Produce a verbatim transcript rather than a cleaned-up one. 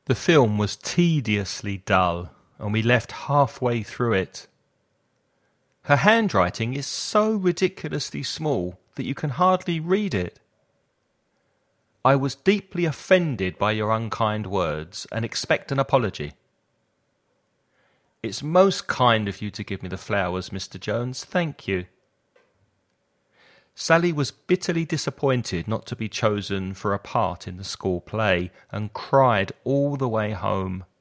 The film was tediously dull, and we left halfway through it. Her handwriting is so ridiculously small that you can hardly read it. I was deeply offended by your unkind words and expect an apology. It's most kind of you to give me the flowers, Mister Jones. Thank you. Sally was bitterly disappointed not to be chosen for a part in the school play and cried all the way home.